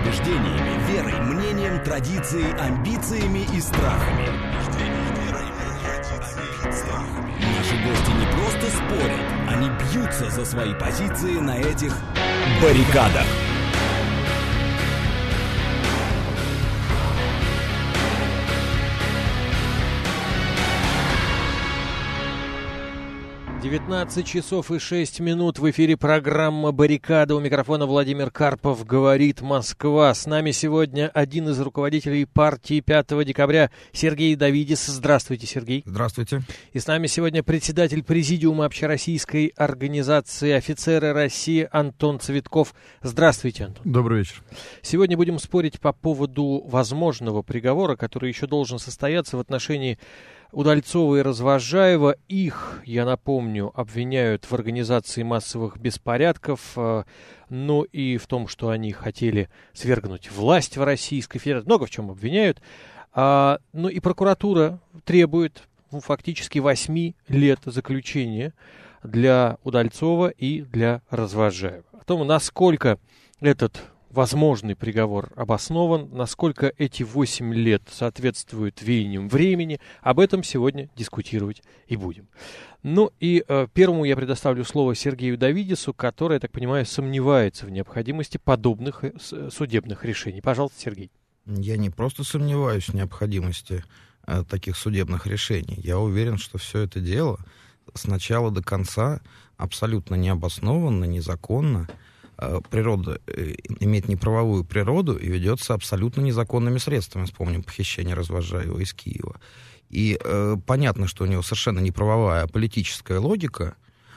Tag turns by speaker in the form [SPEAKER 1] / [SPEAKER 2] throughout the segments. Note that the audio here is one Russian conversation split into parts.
[SPEAKER 1] убеждениями, верой, мнением, традицией, амбициями и страхами. Наши гости не просто спорят, они бьются за свои позиции на этих баррикадах.
[SPEAKER 2] Девятнадцать часов и 6 минут. В эфире программа «Баррикада». У микрофона Владимир Карпов. Говорит Москва. С нами сегодня один из руководителей партии 5 декабря Сергей Давидис. Здравствуйте, Сергей.
[SPEAKER 3] Здравствуйте.
[SPEAKER 2] И с нами сегодня председатель президиума общероссийской организации «Офицеры России» Антон Цветков. Здравствуйте, Антон.
[SPEAKER 4] Добрый вечер.
[SPEAKER 2] Сегодня будем спорить по поводу возможного приговора, который еще должен состояться в отношении Удальцова и Развозжаева. Их, я напомню, обвиняют в организации массовых беспорядков, ну и в том, что они хотели свергнуть власть в Российской Федерации. Много в чем обвиняют. Ну и прокуратура требует фактически 8 лет заключения для Удальцова и для Развозжаева. О том, насколько этот возможный приговор обоснован, насколько эти 8 лет соответствуют веяниям времени, об этом сегодня дискутировать и будем. Ну и первому я предоставлю слово Сергею Давидису, который, я так понимаю, сомневается в необходимости подобных судебных решений. Пожалуйста, Сергей.
[SPEAKER 3] Я не просто сомневаюсь в необходимости таких судебных решений. Я уверен, что все это дело с начала до конца абсолютно необоснованно, незаконно. Природа имеет неправовую природу и ведется абсолютно незаконными средствами. Вспомним похищение Развозжаева из Киева. И понятно, что у него совершенно неправовая, а политическая логика.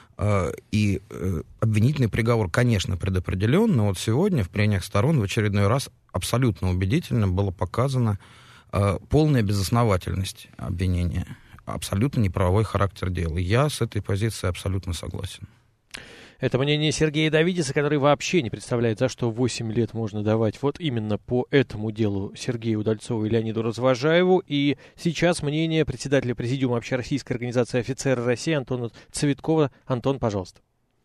[SPEAKER 3] И обвинительный приговор, конечно, предопределен, но вот сегодня в прениях сторон в очередной раз абсолютно убедительно было показана полная безосновательность обвинения, абсолютно неправовой характер дела. Я с этой позицией абсолютно согласен.
[SPEAKER 2] Это мнение Сергея Давидиса, который вообще не представляет, за что 8 лет можно давать вот именно по этому делу Сергею Удальцову и Леониду Развозжаеву. И сейчас мнение председателя президиума общероссийской организации «Офицеры России» Антона Цветкова. Антон, пожалуйста.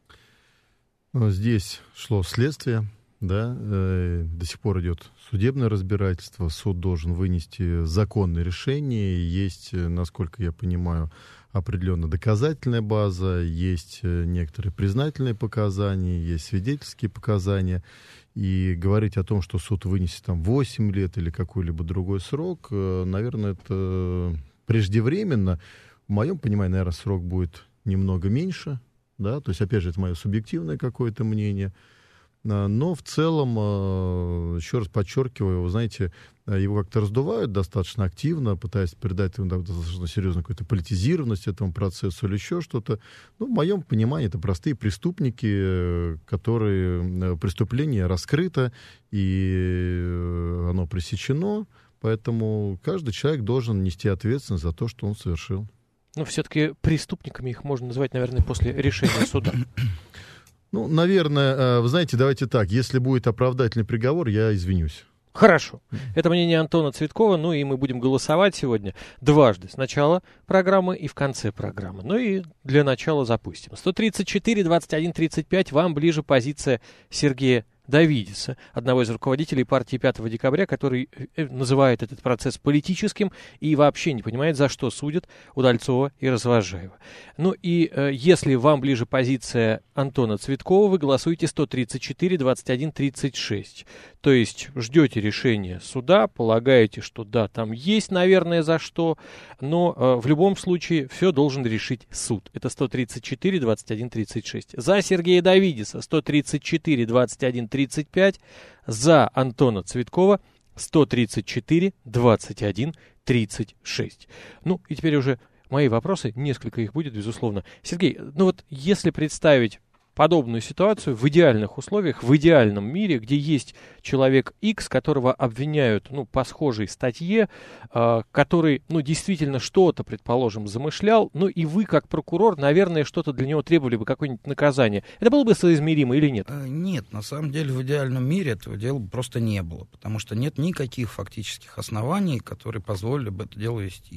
[SPEAKER 4] Здесь шло следствие, да, до сих пор идет судебное разбирательство. Суд должен вынести законное решение. Есть, насколько я понимаю, определенная доказательная база, есть некоторые признательные показания, есть свидетельские показания. И говорить о том, что суд вынесет там 8 лет или какой-либо другой срок, наверное, это преждевременно. В моем понимании, наверное, срок будет немного меньше. Да? То есть, опять же, это мое субъективное какое-то мнение. Но в целом, еще раз подчеркиваю, вы знаете, его как-то раздувают достаточно активно, пытаясь придать ему достаточно серьезную какую-то политизированность этому процессу или еще что-то. Ну, в моем понимании, это простые преступники, которые преступление раскрыто, и оно пресечено, поэтому каждый человек должен нести ответственность за то, что он совершил.
[SPEAKER 2] Но все-таки преступниками их можно назвать, наверное, после решения суда.
[SPEAKER 4] Ну, наверное, вы знаете, давайте так, если будет оправдательный приговор, я извинюсь.
[SPEAKER 2] Хорошо. Это мнение Антона Цветкова, ну и мы будем голосовать сегодня дважды. Сначала программы и в конце программы. Ну и для начала запустим. 134-21-35, вам ближе позиция Сергея Давидиса, одного из руководителей партии 5 декабря, который называет этот процесс политическим и вообще не понимает, за что судят Удальцова и Развозжаева. Ну и если вам ближе позиция Антона Цветкова, вы голосуете 134-21-36. То есть ждете решения суда, полагаете, что да, там есть, наверное, за что, но в любом случае все должен решить суд. Это 134-21-36. За Сергея Давидиса 134-21-35. За Антона Цветкова 134-21-36. Ну, и теперь уже мои вопросы, несколько их будет, безусловно. Сергей, ну вот если представить подобную ситуацию в идеальных условиях, в идеальном мире, где есть человек X, которого обвиняют, по схожей статье, который, действительно что-то, предположим, замышлял, и вы, как прокурор, наверное, что-то для него требовали бы, какое-нибудь наказание. Это было бы соизмеримо или нет?
[SPEAKER 3] Нет, на самом деле в идеальном мире этого дела просто не было, потому что нет никаких фактических оснований, которые позволили бы это дело вести.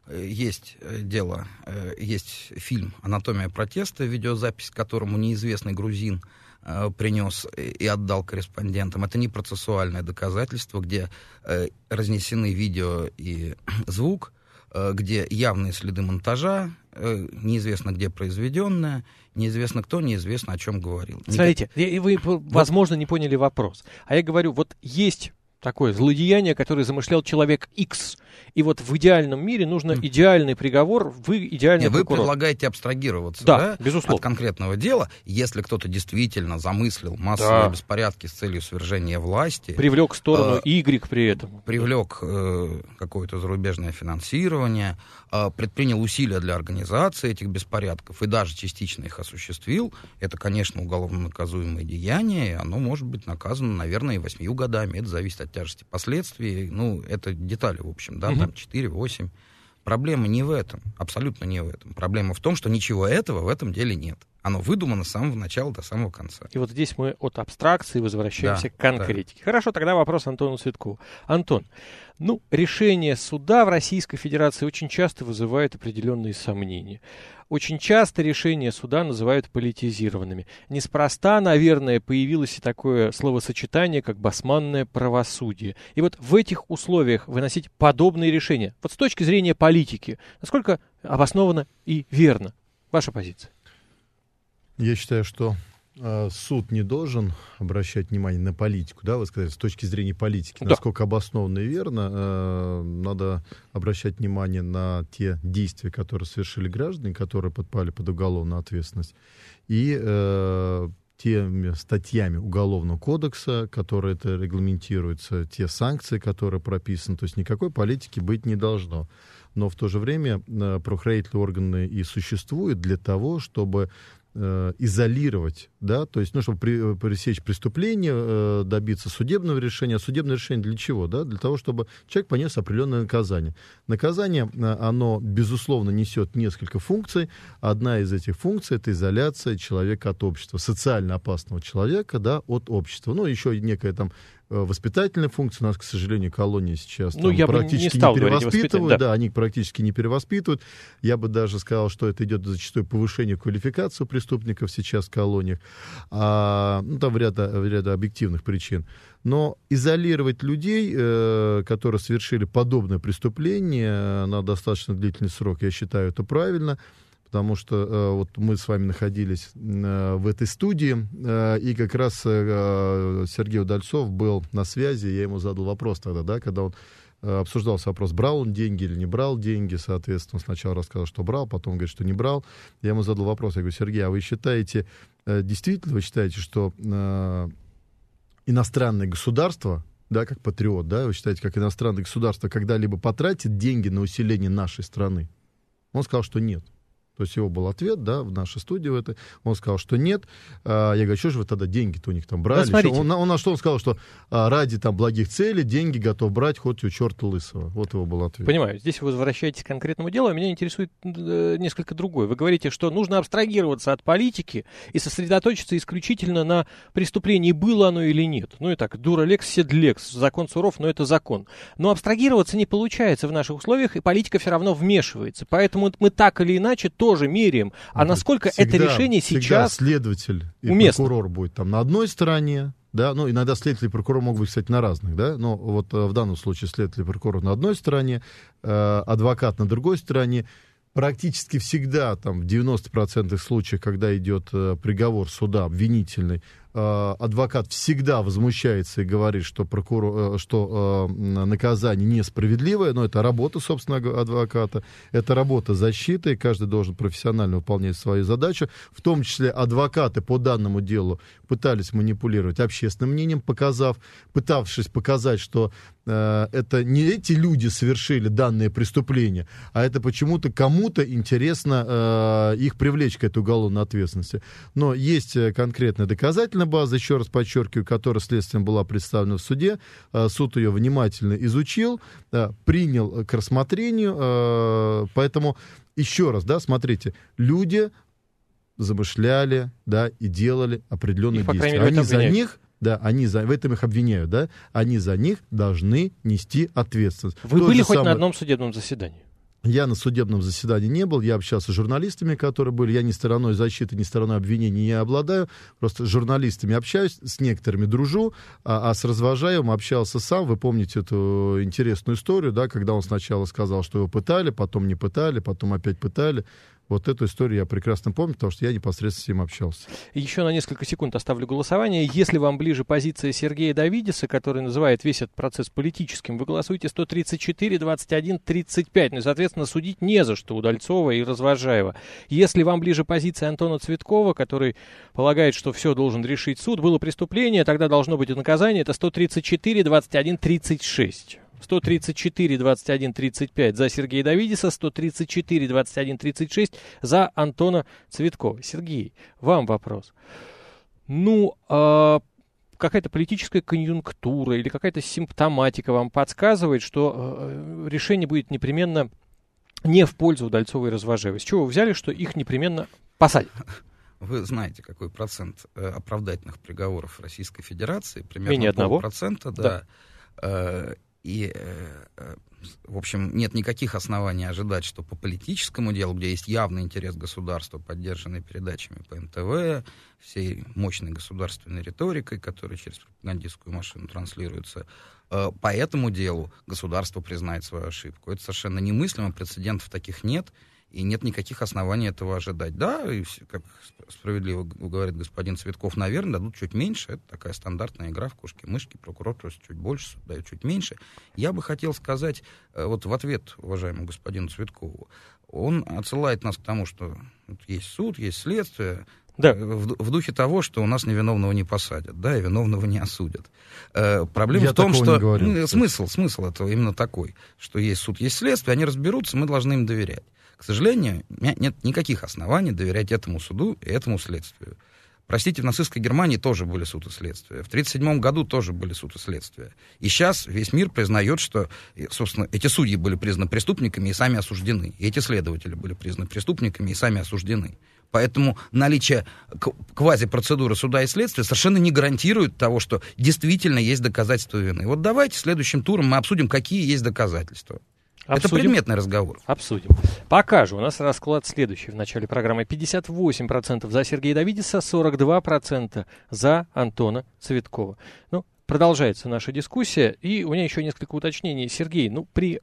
[SPEAKER 3] есть дело, есть фильм «Анатомия протеста», видеозапись к которому неизвестный грузин принес и отдал корреспондентам. Это не процессуальное доказательство, где разнесены видео и звук, где явные следы монтажа, неизвестно где произведенное, неизвестно кто, неизвестно о чем говорил.
[SPEAKER 2] Смотрите, вы, возможно, не поняли вопрос. А я говорю, вот есть такое злодеяние, которое замышлял человек X. И вот в идеальном мире нужно идеальный приговор, вы идеальный прокурор.
[SPEAKER 3] Вы предлагаете абстрагироваться,
[SPEAKER 2] да, безусловно,
[SPEAKER 3] от конкретного дела, если кто-то действительно замыслил массовые беспорядки с целью свержения власти.
[SPEAKER 2] Привлек в сторону Y при этом.
[SPEAKER 3] Привлек какое-то зарубежное финансирование, предпринял усилия для организации этих беспорядков и даже частично их осуществил. Это, конечно, уголовно наказуемое деяние, и оно может быть наказано, наверное, и 8 годами. Это зависит от тяжести последствий. Ну, это детали, в общем, да, там 4-8. Проблема не в этом, абсолютно не в этом. Проблема в том, что ничего этого в этом деле нет. Оно выдумано с самого начала до самого конца.
[SPEAKER 2] И вот здесь мы от абстракции возвращаемся к конкретике. Да. Хорошо, тогда вопрос Антону Цветкову. Антон, решение суда в Российской Федерации очень часто вызывает определенные сомнения. Очень часто решения суда называют политизированными. Неспроста, наверное, появилось и такое словосочетание, как басманное правосудие. И вот в этих условиях выносить подобные решения, вот с точки зрения политики, насколько обоснованно и верно? Ваша позиция?
[SPEAKER 4] Я считаю, что суд не должен обращать внимание на политику, да, вы сказали, с точки зрения политики,
[SPEAKER 2] да.
[SPEAKER 4] Насколько обоснованно и верно, надо обращать внимание на те действия, которые совершили граждане, которые подпали под уголовную ответственность, и теми статьями Уголовного кодекса, которые это регламентируются, те санкции, которые прописаны, то есть никакой политики быть не должно. Но в то же время правоохранительные органы и существуют для того, чтобы изолировать, да, то есть, чтобы пресечь преступление, добиться судебного решения. А судебное решение для чего? Да? Для того, чтобы человек понес определенное наказание. Наказание, оно, безусловно, несет несколько функций. Одна из этих функций — это изоляция человека от общества, социально опасного человека, да, от общества. Еще некая там воспитательная функция. У нас, к сожалению, колонии сейчас практически не перевоспитывают. Да, они практически не перевоспитывают. Я бы даже сказал, что это идет зачастую повышение квалификации преступников сейчас в колониях. Там в ряда объективных причин. Но изолировать людей, которые совершили подобное преступление на достаточно длительный срок, я считаю, это правильно. Потому что вот мы с вами находились в этой студии, и как раз Сергей Удальцов был на связи, я ему задал вопрос тогда, да, когда он обсуждался вопрос, брал он деньги или не брал деньги, соответственно, сначала рассказал, что брал, потом говорит, что не брал. Я ему задал вопрос, я говорю, Сергей, а вы считаете, действительно вы считаете, что иностранное государство, да, как патриот, да, вы считаете, как иностранное государство когда-либо потратит деньги на усиление нашей страны? Он сказал, что нет. То есть его был ответ, да, в нашей студии в этой. Он сказал, что нет. Я говорю, что же вы тогда деньги-то у них там брали? Да, он сказал, что ради там благих целей деньги готов брать хоть у черта лысого. Вот его был ответ.
[SPEAKER 2] Понимаю. Здесь вы возвращаетесь к конкретному делу, а меня интересует несколько другое. Вы говорите, что нужно абстрагироваться от политики и сосредоточиться исключительно на преступлении, было оно или нет. И так, дура лекс, сед лекс, закон суров, но это закон. Но абстрагироваться не получается в наших условиях, и политика все равно вмешивается. Поэтому мы так или иначе тоже меряем. А насколько это решение сейчас
[SPEAKER 4] следователь и
[SPEAKER 2] уместно?
[SPEAKER 4] Прокурор будет там на одной стороне, да, иногда следователь и прокурор могут быть, кстати, на разных, да, но вот в данном случае следователь и прокурор на одной стороне, адвокат на другой стороне. Практически всегда, там, в 90% случаев, когда идет приговор суда обвинительный, адвокат всегда возмущается и говорит, что наказание несправедливое, но это работа, собственно, адвоката, это работа защиты, и каждый должен профессионально выполнять свою задачу. В том числе адвокаты по данному делу пытались манипулировать общественным мнением, пытавшись показать, что это не эти люди совершили данное преступление, а это почему-то кому-то интересно их привлечь к этой уголовной ответственности. Но есть конкретная доказательная база, еще раз подчеркиваю, которая следствием была представлена в суде. Суд ее внимательно изучил, принял к рассмотрению. Поэтому еще раз, да, смотрите, люди замышляли, да, и делали определенные действия. Они за них... Да, в этом их обвиняют, да? Они за них должны нести ответственность.
[SPEAKER 2] Вы были хоть на одном судебном заседании?
[SPEAKER 4] Я на судебном заседании не был, я общался с журналистами, которые были, я ни стороной защиты, ни стороной обвинений не обладаю, просто с журналистами общаюсь, с некоторыми дружу, а с Развожаевым общался сам. Вы помните эту интересную историю, да, когда он сначала сказал, что его пытали, потом не пытали, потом опять пытали. Вот эту историю я прекрасно помню, потому что я непосредственно с ним общался.
[SPEAKER 2] Еще на несколько секунд оставлю голосование. Если вам ближе позиция Сергея Давидиса, который называет весь этот процесс политическим, вы голосуете 134, 21, 35. Ну и, соответственно, судить не за что Удальцова и Развожаева. Если вам ближе позиция Антона Цветкова, который полагает, что все должен решить суд, было преступление, тогда должно быть и наказание. Это 134, 21, 36. 134, 21, 35 за Сергея Давидиса, 134, 21, 36 за Антона Цветкова. Сергей, вам вопрос. Ну, какая-то политическая конъюнктура или какая-то симптоматика вам подсказывает, что решение будет непременно не в пользу Удальцова и Развожаева. С чего вы взяли, что их непременно посадят?
[SPEAKER 3] Вы знаете, какой процент оправдательных приговоров в Российской Федерации? Примерно
[SPEAKER 2] менее
[SPEAKER 3] 1%, да. И, в общем, нет никаких оснований ожидать, что по политическому делу, где есть явный интерес государства, поддержанный передачами по НТВ, всей мощной государственной риторикой, которая через пропагандистскую машину транслируется, по этому делу государство признает свою ошибку. Это совершенно немыслимо, прецедентов таких нет. И нет никаких оснований этого ожидать. Да, и, как справедливо говорит господин Цветков, наверное, дадут чуть меньше. Это такая стандартная игра в кошки-мышки. Прокурор просит чуть больше, суд дает чуть меньше. Я бы хотел сказать, вот в ответ уважаемому господину Цветкову, он отсылает нас к тому, что есть суд, есть следствие, да, в духе того, что у нас невиновного не посадят, да, и виновного не осудят. Проблема в том, что смысл этого именно такой, что есть суд, есть следствие, они разберутся, мы должны им доверять. К сожалению, нет никаких оснований доверять этому суду и этому следствию. Простите, в нацистской Германии тоже были суд и следствие. В 1937 году тоже были суд и следствие. И сейчас весь мир признает, что, собственно, эти судьи были признаны преступниками и сами осуждены. И эти следователи были признаны преступниками и сами осуждены. Поэтому наличие квазипроцедуры суда и следствия совершенно не гарантирует того, что действительно есть доказательства вины. Вот давайте следующим туром мы обсудим, какие есть доказательства.
[SPEAKER 2] Обсудим.
[SPEAKER 3] Это предметный разговор.
[SPEAKER 2] Обсудим. Пока же у нас расклад следующий в начале программы. 58% за Сергея Давидиса, 42% за Антона Цветкова. Ну, продолжается наша дискуссия, и у меня еще несколько уточнений. Сергей,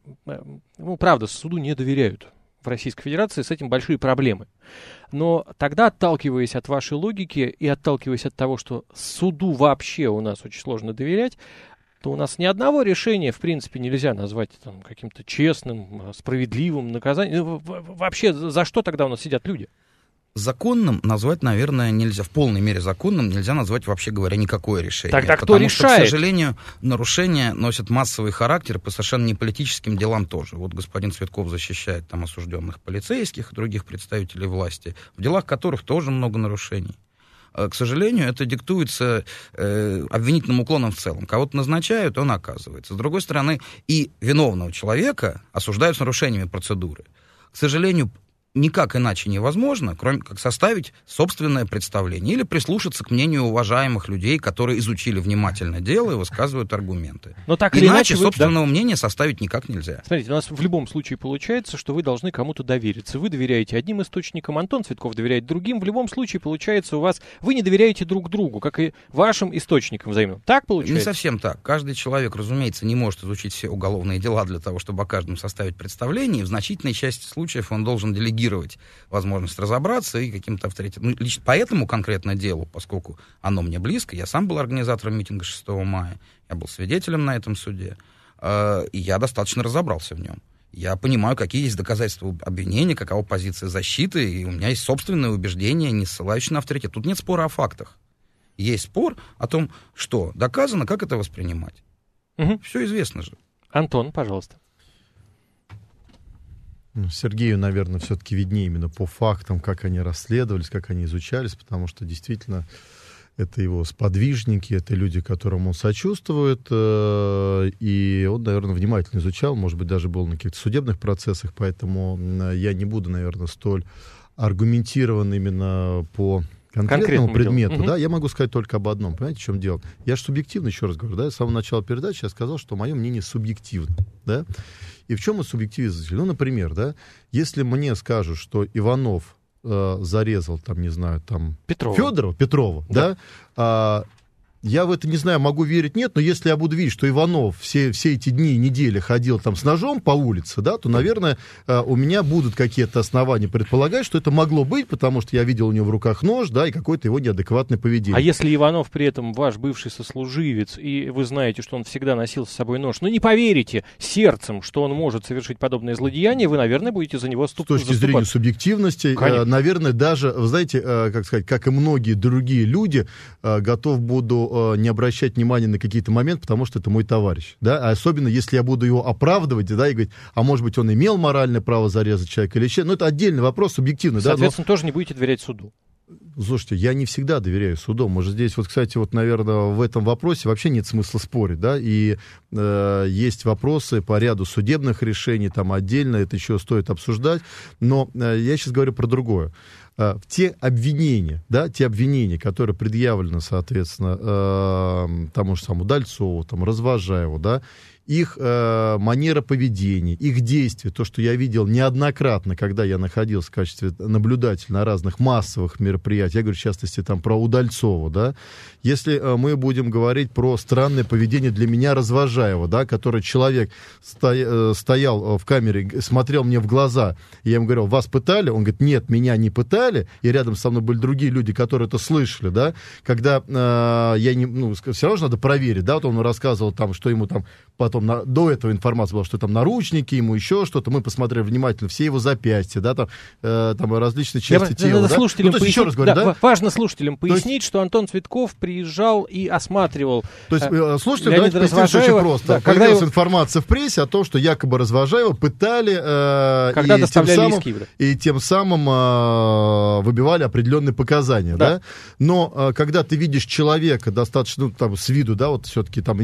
[SPEAKER 2] правда, суду не доверяют в Российской Федерации, с этим большие проблемы. Но тогда, отталкиваясь от вашей логики и отталкиваясь от того, что суду вообще у нас очень сложно доверять, то у нас ни одного решения, в принципе, нельзя назвать там, каким-то честным, справедливым наказанием. Вообще, за что тогда у нас сидят люди?
[SPEAKER 3] Законным назвать, наверное, нельзя. В полной мере законным нельзя назвать, вообще говоря, никакое решение.
[SPEAKER 2] Тогда кто решает?
[SPEAKER 3] Что, к сожалению, нарушения носят массовый характер по совершенно неполитическим делам тоже. Вот господин Цветков защищает там осужденных полицейских и других представителей власти, в делах которых тоже много нарушений. К сожалению, это диктуется обвинительным уклоном в целом. Кого-то назначают, он оказывается. С другой стороны, и виновного человека осуждают с нарушениями процедуры. К сожалению, никак иначе невозможно, кроме как составить собственное представление или прислушаться к мнению уважаемых людей, которые изучили внимательно дело и высказывают аргументы.
[SPEAKER 2] Но так
[SPEAKER 3] иначе
[SPEAKER 2] или иначе
[SPEAKER 3] собственного мнения составить никак нельзя.
[SPEAKER 2] Смотрите, у нас в любом случае получается, что вы должны кому-то довериться. Вы доверяете одним источникам, Антон Цветков доверяет другим. В любом случае получается у вас... Вы не доверяете друг другу, как и вашим источникам взаимным. Так получается?
[SPEAKER 3] Не совсем так. Каждый человек, разумеется, не может изучить все уголовные дела для того, чтобы о каждом составить представление. И в значительной части случаев он должен делегировать возможность разобраться и каким-то авторитетом. Лично по этому конкретно делу, поскольку оно мне близко, я сам был организатором митинга 6 мая, я был свидетелем на этом суде, и я достаточно разобрался в нем. Я понимаю, какие есть доказательства обвинения, какова позиция защиты, и у меня есть собственное убеждение, не ссылающее на авторитет. Тут нет спора о фактах. Есть спор о том, что доказано, как это воспринимать. Угу. Все известно же.
[SPEAKER 2] Антон, пожалуйста.
[SPEAKER 4] Сергею, наверное, все-таки виднее именно по фактам, как они расследовались, как они изучались, потому что действительно это его сподвижники, это люди, которым он сочувствует, и он, наверное, внимательно изучал, может быть, даже был на каких-то судебных процессах, поэтому я не буду, наверное, столь аргументирован именно по конкретному предмету, да, я могу сказать только об одном. Понимаете, в чем дело? Я же субъективно, еще раз говорю, да, с самого начала передачи я сказал, что мое мнение субъективно, да. И в чем субъективизм? Ну, например, да, если мне скажут, что Иванов зарезал, там, не знаю, там... Петрова, да, я в это, не знаю, могу верить, нет, но если я буду видеть, что Иванов все эти дни, недели ходил там с ножом по улице, да, то, наверное, у меня будут какие-то основания предполагать, что это могло быть, потому что я видел у него в руках нож, да, и какое-то его неадекватное поведение.
[SPEAKER 2] А если Иванов при этом ваш бывший сослуживец, и вы знаете, что он всегда носил с собой нож, не поверите сердцем, что он может совершить подобное злодеяние, вы, наверное, будете за него заступать.
[SPEAKER 4] С точки зрения субъективности, наверное, даже, вы знаете, как сказать, как и многие другие люди, готов буду не обращать внимания на какие-то моменты, потому что это мой товарищ, да, а особенно если я буду его оправдывать, да, и говорить, а может быть он имел моральное право зарезать человека или еще, это отдельный вопрос, субъективный.
[SPEAKER 2] Соответственно, тоже не будете доверять суду.
[SPEAKER 4] Слушайте, я не всегда доверяю судам. Может, здесь, кстати, наверное, в этом вопросе вообще нет смысла спорить, да, и есть вопросы по ряду судебных решений, там отдельно это еще стоит обсуждать, но я сейчас говорю про другое. Те обвинения, которые предъявлены, соответственно, тому же самому Удальцову, там, Развожаеву, да, их манера поведения, их действия, то, что я видел неоднократно, когда я находился в качестве наблюдателя на разных массовых мероприятиях, я говорю, в частности, там, про Удальцова, да, если мы будем говорить про странное поведение для меня Развожаева, да, который человек стоял в камере, смотрел мне в глаза, и я ему говорил, вас пытали? Он говорит, нет, меня не пытали, и рядом со мной были другие люди, которые это слышали, да, когда я не, все равно же надо проверить, да, вот он рассказывал там, что ему там потом до этого информация была, что там наручники, ему еще что-то. Мы посмотрели внимательно все его запястья, да, там различные части тела. Да?
[SPEAKER 2] Еще раз говорю, да? Важно слушателям пояснить, что Антон Цветков приезжал и осматривал.
[SPEAKER 4] То есть, слушайте, давайте поясним очень просто. Да, появилась информация в прессе о том, что якобы Развожаева пытали и тем самым выбивали определенные показания. Да? Но когда ты видишь человека достаточно, там, с виду, да, вот все-таки там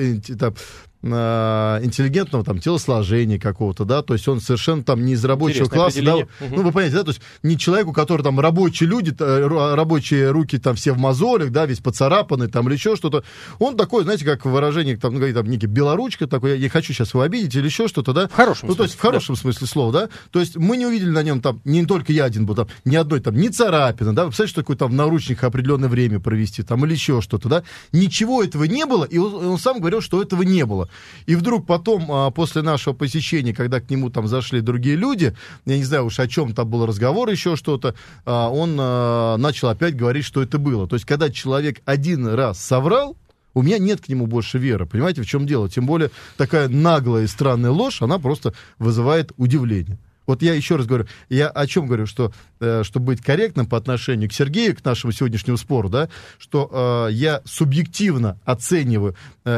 [SPEAKER 4] интеллигентного там телосложения какого-то, да, то есть он совершенно там не из рабочего класса, да, вы понимаете, да, то есть не человек, у которого там рабочие люди, рабочие руки там все в мозолях, да, весь поцарапанный там или еще что-то, он такой, знаете, как выражение, там, говорит, там, некий белоручка такой, я не хочу сейчас его обидеть или еще что-то, да,
[SPEAKER 2] в хорошем смысле,
[SPEAKER 4] то есть в хорошем смысле слова, да, то есть мы не увидели на нем там, не только я один был, там, ни одной там, ни царапины, да, вы представляете, что такое там в наручниках определенное время провести, там, или еще что-то, да, ничего этого не было, и он сам говорил, что этого не было. И вдруг потом, после нашего посещения, когда к нему там зашли другие люди, я не знаю уж о чем там был разговор, еще что-то, он начал опять говорить, что это было. То есть, когда человек один раз соврал, у меня нет к нему больше веры. Понимаете, в чем дело? Тем более, такая наглая и странная ложь, она просто вызывает удивление. Вот я еще раз говорю, я о чем говорю, что, чтобы быть корректным по отношению к Сергею, к нашему сегодняшнему спору, да, что я субъективно оцениваю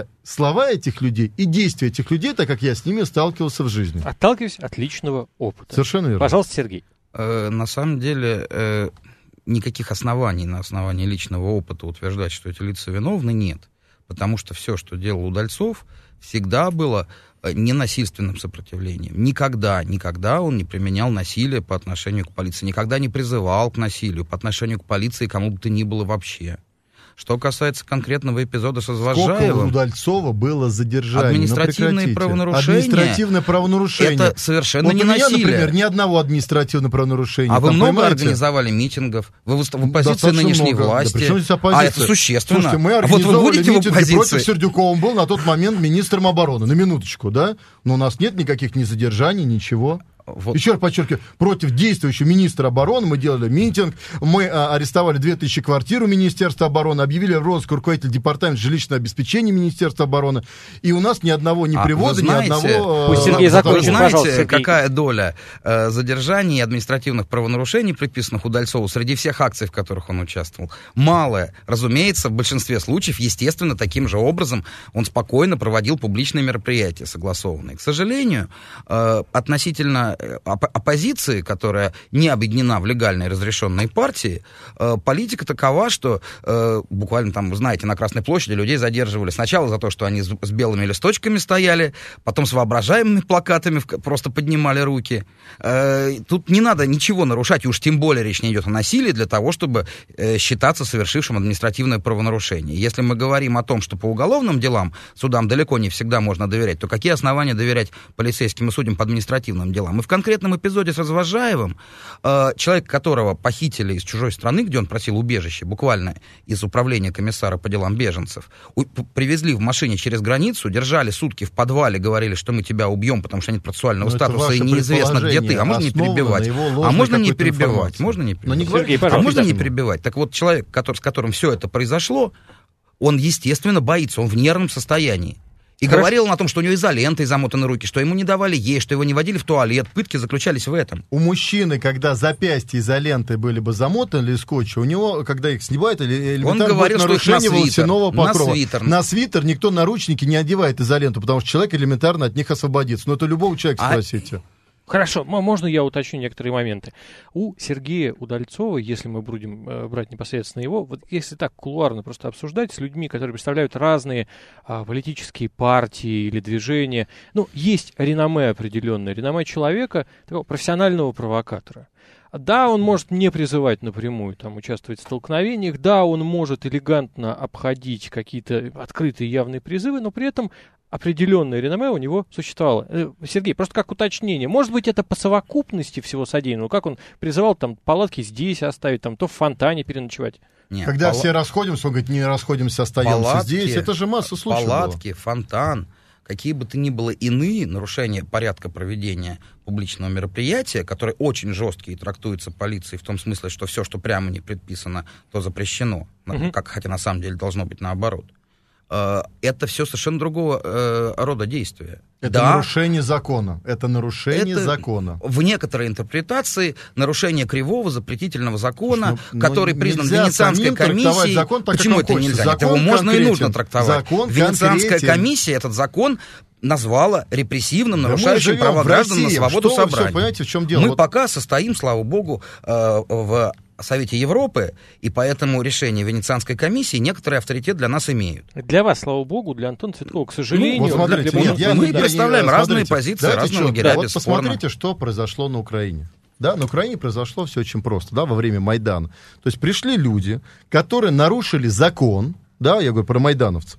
[SPEAKER 4] слова этих людей и действия этих людей, так как я с ними сталкивался в жизни.
[SPEAKER 2] Отталкиваюсь от личного опыта.
[SPEAKER 4] Совершенно верно.
[SPEAKER 2] Пожалуйста, Сергей.
[SPEAKER 3] На самом деле, никаких оснований на основании личного опыта утверждать, что эти лица виновны, нет. Потому что все, что делал Удальцов, всегда было ненасильственным сопротивлением. Никогда он не применял насилие по отношению к полиции, никогда не призывал к насилию по отношению к полиции кому бы то ни было вообще. Что касается конкретного эпизода с Развожаевым...
[SPEAKER 4] Сколько у Удальцова было задержаний?
[SPEAKER 3] Административное правонарушение.
[SPEAKER 4] Административное правонарушение.
[SPEAKER 3] Это совершенно не насилие.
[SPEAKER 4] У меня, например, ни одного административного правонарушения.
[SPEAKER 3] А вы много организовали митингов? Вы в оппозиции нынешней власти. Да,
[SPEAKER 4] причем здесь оппозиция?
[SPEAKER 3] А это существенно.
[SPEAKER 4] Слушайте, мы организовали митинги против Сердюкова. Он был на тот момент министром обороны. На минуточку, да? Но у нас нет никаких ни задержаний, ничего. Вот. Еще раз подчеркиваю, против действующего министра обороны мы делали митинг, мы арестовали 2000 квартир у Министерства обороны, объявили розыск руководителя департамента жилищного обеспечения Министерства обороны, и у нас ни одного ни привода, ни одного...
[SPEAKER 2] Пусть Сергей закончит, пожалуйста, Сергей.
[SPEAKER 3] Какая доля задержаний и административных правонарушений, приписанных Удальцову, среди всех акций, в которых он участвовал? Малая. Разумеется, в большинстве случаев, естественно, таким же образом он спокойно проводил публичные мероприятия, согласованные. К сожалению, относительно оппозиции, которая не объединена в легальные разрешенные партии, политика такова, что буквально там, вы знаете, на Красной площади людей задерживали сначала за то, что они с белыми листочками стояли, потом с воображаемыми плакатами просто поднимали руки. Тут не надо ничего нарушать, и уж тем более речь не идет о насилии для того, чтобы считаться совершившим административное правонарушение. Если мы говорим о том, что по уголовным делам судам далеко не всегда можно доверять, то какие основания доверять полицейским и судьям по административным делам? И в конкретном эпизоде с Развозжаевым человек, которого похитили из чужой страны, где он просил убежище, буквально из управления комиссара по делам беженцев, привезли в машине через границу, держали сутки в подвале, говорили, что мы тебя убьем, потому что нет процессуального статуса и неизвестно, где ты. А можно не перебивать? А можно не перебивать? Можно не перебивать? А можно не перебивать? Так вот, человек, с которым все это произошло, он, естественно, боится, он в нервном состоянии. И говорил он о том, что у него изолентой замотаны руки, что ему не давали есть, что его не водили в туалет. Пытки заключались в этом.
[SPEAKER 4] У мужчины, когда запястья изолентой были бы замотаны или скотчем, у него, когда их снимают,
[SPEAKER 3] он говорил, что их
[SPEAKER 4] на свитер никто наручники не одевает изоленту, потому что человек элементарно от них освободится. Но это любого человека спросите.
[SPEAKER 2] Хорошо, можно я уточню некоторые моменты? У Сергея Удальцова, если мы будем брать непосредственно его, вот если так кулуарно просто обсуждать с людьми, которые представляют разные политические партии или движения, есть реноме определенное, реноме человека, такого профессионального провокатора. Да, он может не призывать напрямую участвовать в столкновениях, да, он может элегантно обходить какие-то открытые явные призывы, но при этом определенное реноме у него существовало. Сергей, просто как уточнение, может быть, это по совокупности всего содеянного, как он призывал палатки здесь оставить, то в фонтане переночевать?
[SPEAKER 4] Нет, когда все расходимся, он говорит, не расходимся, остаемся здесь, это же масса случаев
[SPEAKER 3] палатки, фонтан, какие бы то ни было иные нарушения порядка проведения публичного мероприятия, которые очень жесткие и трактуются полицией в том смысле, что все, что прямо не предписано, то запрещено, хотя на самом деле должно быть наоборот. Это все совершенно другого рода действия.
[SPEAKER 4] Это нарушение закона. Это закона.
[SPEAKER 3] В некоторой интерпретации нарушение кривого запретительного закона, который признан Венецианской комиссией.
[SPEAKER 4] Закон так,
[SPEAKER 3] почему это нельзя? Закон его можно и нужно трактовать. Венецианская комиссия этот закон назвала репрессивным, нарушающим права граждан на свободу собрания.
[SPEAKER 4] Понимаете, в чем дело?
[SPEAKER 3] Мы пока состоим, слава богу, в Совете Европы, и поэтому решения Венецианской комиссии некоторый авторитет для нас имеют.
[SPEAKER 2] Для вас, слава богу, для Антона Цветкова, к сожалению...
[SPEAKER 3] Мы представляем разные позиции, разные лагеря, бесспорно.
[SPEAKER 4] Посмотрите, что произошло на Украине. Да, на Украине произошло все очень просто, во время Майдана. То есть пришли люди, которые нарушили закон, я говорю про майдановцев,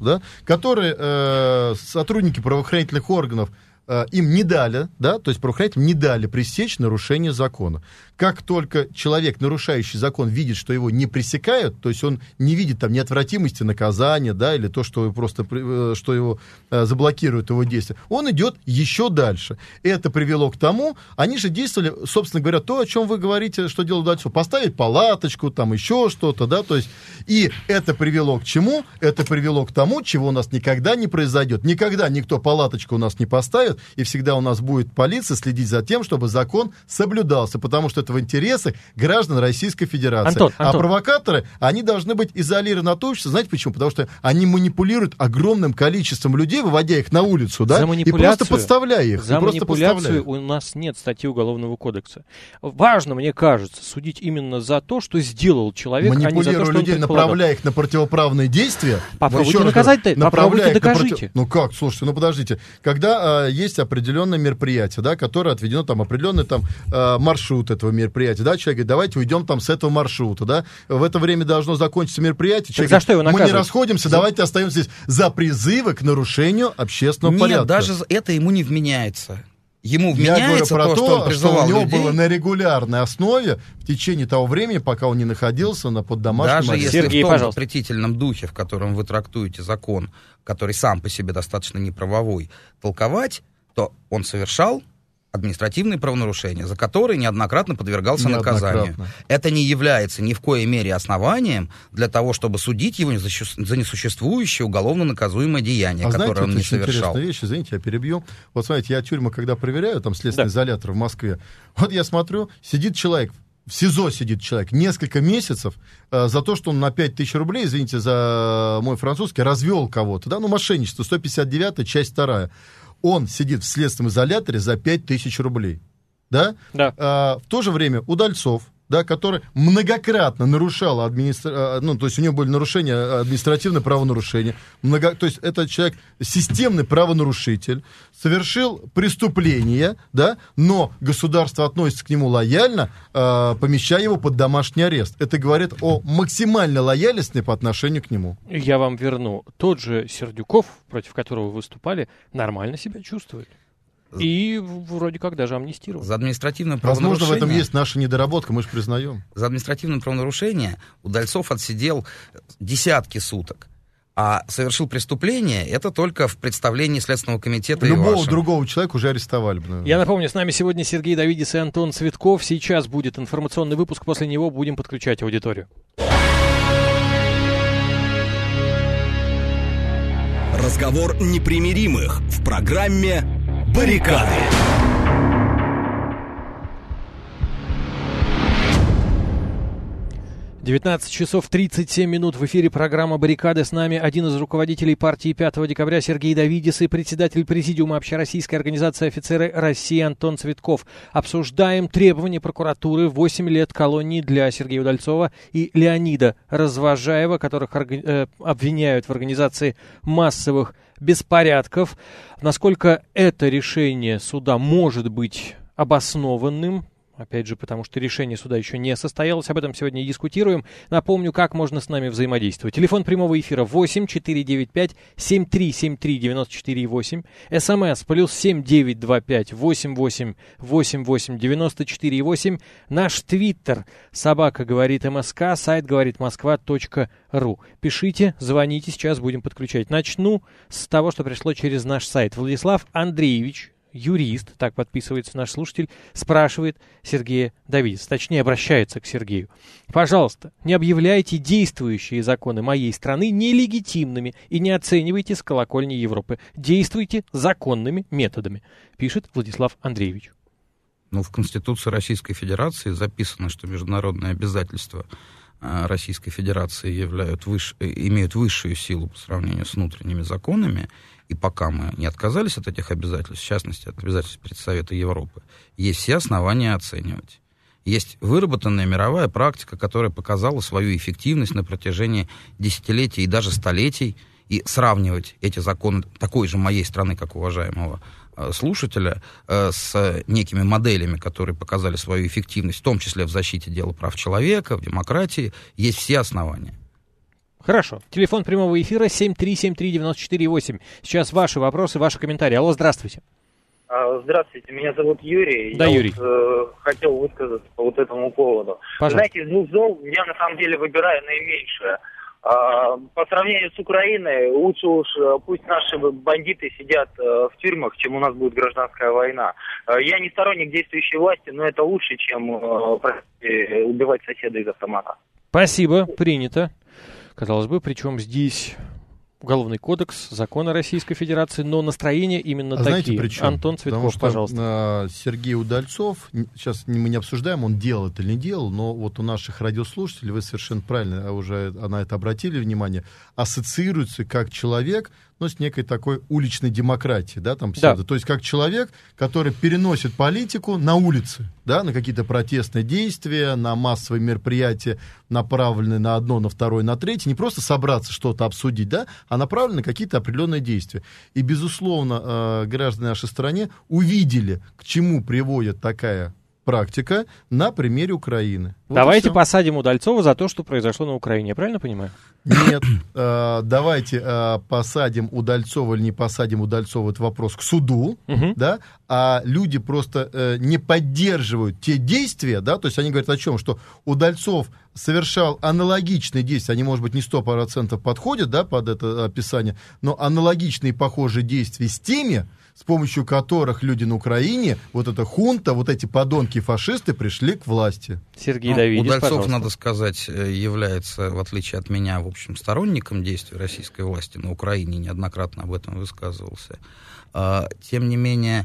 [SPEAKER 4] которые сотрудники правоохранительных органов им не дали, то есть правоохранителям не дали пресечь нарушение закона. Как только человек, нарушающий закон, видит, что его не пресекают, то есть он не видит неотвратимости наказания, или то, что просто что его заблокирует его действия, он идет еще дальше. Это привело к тому, они же действовали, собственно говоря, то, о чем вы говорите, что делал дальше, поставить палаточку, еще что-то, то есть, и это привело к чему? Это привело к тому, чего у нас никогда не произойдет. Никогда никто палаточку у нас не поставит, и всегда у нас будет полиция следить за тем, чтобы закон соблюдался, потому что это в интересах граждан Российской Федерации.
[SPEAKER 2] Антон.
[SPEAKER 4] А провокаторы, они должны быть изолированы от общества. Знаете почему? Потому что они манипулируют огромным количеством людей, выводя их на улицу, и просто подставляя их.
[SPEAKER 2] За манипуляцию у нас нет статьи Уголовного кодекса. Важно, мне кажется, судить именно за то, что сделал человек, а не за то, что
[SPEAKER 4] людей, направляя их на противоправные действия.
[SPEAKER 2] Попробуйте наказать-то, попробуйте докажите.
[SPEAKER 4] Как? Слушайте, подождите. Когда есть определенное мероприятие, которое отведено определенный маршрут этого мероприятия, человек говорит, давайте уйдем с этого маршрута, в это время должно закончиться мероприятие. Человек
[SPEAKER 2] за что его
[SPEAKER 4] наказывать? Мы не расходимся, давайте остаемся здесь. За призывы к нарушению общественного порядка.
[SPEAKER 3] Нет, даже это ему не вменяется. Ему вменяется
[SPEAKER 4] про
[SPEAKER 3] что он призывал
[SPEAKER 4] что у него
[SPEAKER 3] людей.
[SPEAKER 4] было на регулярной основе в течение того времени, пока он не находился под домашним арестом.
[SPEAKER 3] Даже если Сергей, в том запретительном духе, в котором вы трактуете закон, который сам по себе достаточно неправовой, толковать, то он совершал административные правонарушения, за которые неоднократно подвергался наказанию. Это не является ни в коей мере основанием для того, чтобы судить его за несуществующее уголовно наказуемое деяние, которое он не совершал.
[SPEAKER 4] Интересная вещь, извините, я перебью. Вот смотрите, я тюрьму, когда проверяю, следственный изолятор в Москве, я смотрю, сидит человек, в СИЗО сидит человек несколько месяцев за то, что он на 5000 рублей, извините за мой французский, развел кого-то, мошенничество, 159-я, часть 2. Он сидит в следственном изоляторе за 5000 рублей. да?
[SPEAKER 2] Да.
[SPEAKER 4] В то же время Удальцов, да, который многократно нарушал, то есть у него были нарушения, административное правонарушение, то есть этот человек системный правонарушитель, совершил преступление, да, но государство относится к нему лояльно, помещая его под домашний арест. Это говорит о максимальной лояльности по отношению к нему.
[SPEAKER 2] Я вам верну. Тот же Сердюков, против которого вы выступали, нормально себя чувствует. И вроде как даже амнистировал.
[SPEAKER 1] За административное правонарушение...
[SPEAKER 4] Возможно, в этом есть наша недоработка, мы же признаем.
[SPEAKER 1] За административное правонарушение Удальцов отсидел десятки суток. А совершил преступление, это только в представлении Следственного комитета.
[SPEAKER 4] Любого другого человека уже арестовали бы.
[SPEAKER 2] Я напомню, с нами сегодня Сергей Давидис и Антон Цветков. Сейчас будет информационный выпуск, после него будем подключать аудиторию.
[SPEAKER 1] Разговор непримиримых в программе «Баррикады».
[SPEAKER 2] 19 часов 37 минут в эфире программа «Баррикады». С нами один из руководителей партии 5 декабря Сергей Давидис и председатель президиума Общероссийской организации «Офицеры России» Антон Цветков. Обсуждаем требования прокуратуры 8 лет колонии для Сергея Удальцова и Леонида Развозжаева, которых обвиняют в организации массовых беспорядков. Насколько это решение суда может быть обоснованным? Опять же, потому что решение суда еще не состоялось. Об этом сегодня и дискутируем. Напомню, как можно с нами взаимодействовать. Телефон прямого эфира 8-495-7373-94-8. СМС +7 925 88 88 94 Наш твиттер @ говорит МСК, сайт говорит Москва.ру. Пишите, звоните, сейчас будем подключать. Начну с того, что пришло через наш сайт. Владислав Андреевич, юрист, так подписывается наш слушатель, спрашивает Сергея Давидиса, точнее обращается к Сергею. Пожалуйста, не объявляйте действующие законы моей страны нелегитимными и не оценивайте с колокольни Европы. Действуйте законными методами, пишет Владислав Андреевич.
[SPEAKER 3] В Конституции Российской Федерации записано, что международные обязательства Российской Федерации имеют высшую силу по сравнению с внутренними законами. И пока мы не отказались от этих обязательств, в частности, от обязательств перед Советом Европы, есть все основания оценивать. Есть выработанная мировая практика, которая показала свою эффективность на протяжении десятилетий и даже столетий. И сравнивать эти законы такой же моей страны, как уважаемого слушателя, с некими моделями, которые показали свою эффективность, в том числе в защите дела прав человека, в демократии, есть все основания.
[SPEAKER 2] Хорошо. Телефон прямого эфира 7373948. Сейчас ваши вопросы, ваши комментарии. Алло, здравствуйте.
[SPEAKER 5] Здравствуйте, меня зовут Юрий.
[SPEAKER 2] Да, Юрий.
[SPEAKER 5] Хотел высказаться по этому поводу.
[SPEAKER 2] Пожалуйста.
[SPEAKER 5] Знаете, из двух зол я на самом деле выбираю наименьшее. По сравнению с Украиной, лучше уж пусть наши бандиты сидят в тюрьмах, чем у нас будет гражданская война. Я не сторонник действующей власти, но это лучше, чем убивать соседа из автомата.
[SPEAKER 2] Спасибо, принято. Казалось бы, причем здесь Уголовный кодекс, законы Российской Федерации, но настроения именно такие.
[SPEAKER 4] Знаете, причем?
[SPEAKER 2] Антон Цветков, пожалуйста.
[SPEAKER 4] Сергей Удальцов, сейчас мы не обсуждаем, он делал это или не делал, но вот у наших радиослушателей, вы совершенно правильно уже на это обратили внимание, ассоциируется как человек, но с некой такой уличной демократией, да, там псевдо. Да. То есть как человек, который переносит политику на улицы, да, на какие-то протестные действия, на массовые мероприятия, направленные на одно, на второе, на третье, не просто собраться что-то обсудить, да, а направлены на какие-то определенные действия. И, безусловно, граждане нашей страны увидели, к чему приводит такая практика на примере Украины. Вот
[SPEAKER 2] давайте посадим Удальцова за то, что произошло на Украине. Я правильно понимаю?
[SPEAKER 4] Нет. Давайте посадим Удальцова или не посадим Удальцова, это вопрос к суду, да, а люди просто не поддерживают те действия, да, то есть они говорят о чем, что Удальцов совершал аналогичные действия, они, может быть, не 100% подходят, да, под это описание, но аналогичные похожие действия с теми, с помощью которых люди на Украине, вот эта хунта, вот эти подонки-фашисты пришли к власти.
[SPEAKER 2] Сергей Давидис,
[SPEAKER 3] Удальцов,
[SPEAKER 2] пожалуйста.
[SPEAKER 3] надо сказать, является, в отличие от меня, в общем, сторонником действий российской власти на Украине, неоднократно об этом высказывался. Тем не менее,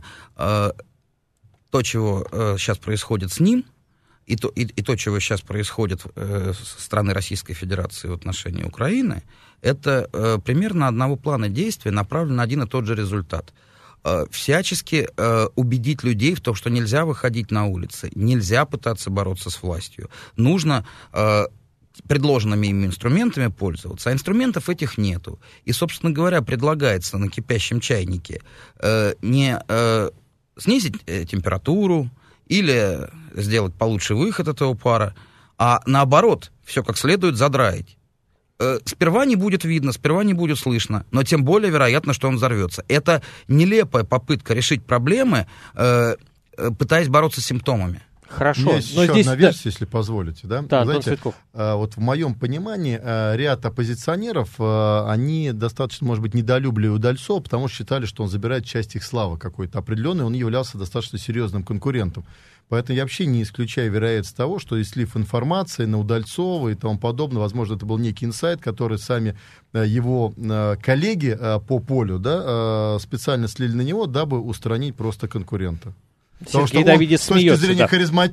[SPEAKER 3] то, чего сейчас происходит с ним, и то, чего сейчас происходит со стороны Российской Федерации в отношении Украины, это примерно одного плана действия, направлен на один и тот же результат.
[SPEAKER 1] всячески убедить людей в том, что нельзя выходить на улицы, нельзя пытаться бороться с властью. Нужно предложенными им инструментами пользоваться, а инструментов этих нету. И, собственно говоря, предлагается на кипящем чайнике не снизить температуру или сделать получше выход этого пара, а наоборот, все как следует задраить. Сперва не будет видно, сперва не будет слышно, но тем более вероятно, что он взорвется. Это нелепая попытка решить проблемы, пытаясь бороться с симптомами.
[SPEAKER 4] Хорошо. У меня есть еще одна версия, если позволите. Да?
[SPEAKER 2] Да,
[SPEAKER 4] знаете, вот в моем понимании ряд оппозиционеров, они достаточно, может быть, недолюбливали Удальцова, потому что считали, что он забирает часть их славы какой-то определенной, он являлся достаточно серьезным конкурентом. Поэтому я вообще не исключаю вероятность того, что и слив информации на Удальцова и тому подобное, возможно, это был некий инсайт, который сами его коллеги по полю, да, специально слили на него, дабы устранить просто конкурента. Потому что он, с точки зрения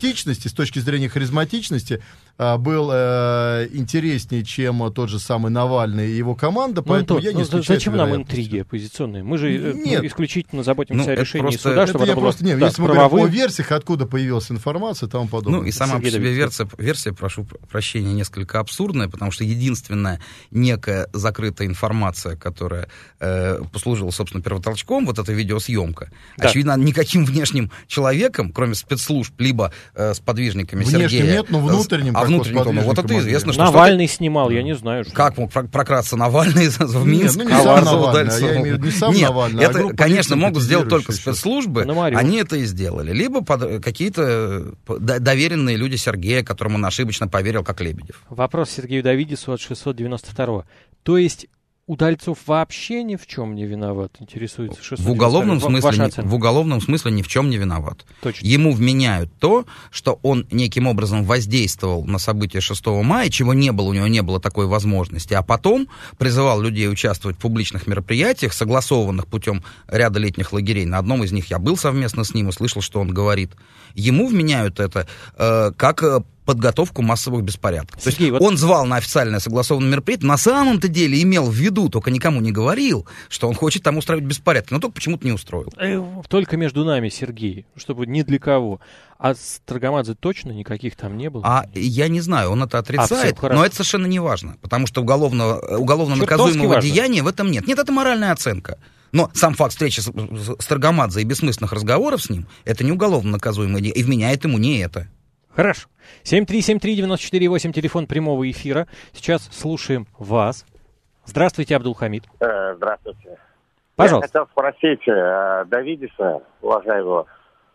[SPEAKER 4] харизматичности был интереснее, чем тот же самый Навальный и его команда, поэтому я не исключаю.
[SPEAKER 2] Зачем нам интриги оппозиционные? Мы же исключительно заботимся о решении суда, чтобы это было
[SPEAKER 4] если мы говорим о версиях, откуда появилась информация и тому подобное.
[SPEAKER 1] Ну и сама по себе версия, прошу прощения, несколько абсурдная, потому что единственная некая закрытая информация, которая послужила, собственно, первотолчком, вот эта видеосъемка, очевидно, никаким внешним человеком, кроме спецслужб, либо с подвижниками Сергея.
[SPEAKER 4] Внешним нет, но внутренним.
[SPEAKER 1] А внутренним, вот это известно, что...
[SPEAKER 2] Навальный снимал, я не знаю.
[SPEAKER 1] Как мог прокрасться Навальный в Минск?
[SPEAKER 4] Нет, не сам Навальный, я имею в виду не сам Навальный,
[SPEAKER 1] это, конечно, могут сделать только спецслужбы, они это и сделали. Либо какие-то доверенные люди Сергея, которому он ошибочно поверил, как Лебедев.
[SPEAKER 2] Вопрос Сергею Давидису от 692-го. То есть Удальцов вообще ни в чем не виноват, интересуется 692.
[SPEAKER 1] В уголовном смысле ни в чем не виноват.
[SPEAKER 2] Точно.
[SPEAKER 1] Ему вменяют то, что он неким образом воздействовал на события 6 мая, чего не было, у него не было такой возможности, а потом призывал людей участвовать в публичных мероприятиях, согласованных путем ряда летних лагерей. На одном из них я был совместно с ним и слышал, что он говорит. Ему вменяют это как подготовку массовых беспорядков.
[SPEAKER 2] Сергей,
[SPEAKER 1] то есть он звал на официальное согласованное мероприятие, на самом-то деле имел в виду, только никому не говорил, что он хочет там устроить беспорядки, но только почему-то не устроил.
[SPEAKER 2] Только между нами, Сергей, чтобы ни для кого. А Строгомадзе точно никаких там не было?
[SPEAKER 1] А я не знаю, он это отрицает, но это совершенно не важно, потому что уголовно наказуемого деяния в этом нет. Нет, это моральная оценка. Но сам факт встречи с Строгомадзе и бессмысленных разговоров с ним, это не уголовно наказуемое деяние, и вменяет ему не это.
[SPEAKER 2] Хорошо. 7373948, телефон прямого эфира. Сейчас слушаем вас. Здравствуйте, Абдулхамид.
[SPEAKER 6] Здравствуйте.
[SPEAKER 2] Пожалуйста.
[SPEAKER 6] Я хотел спросить Давидиса, уважаемого,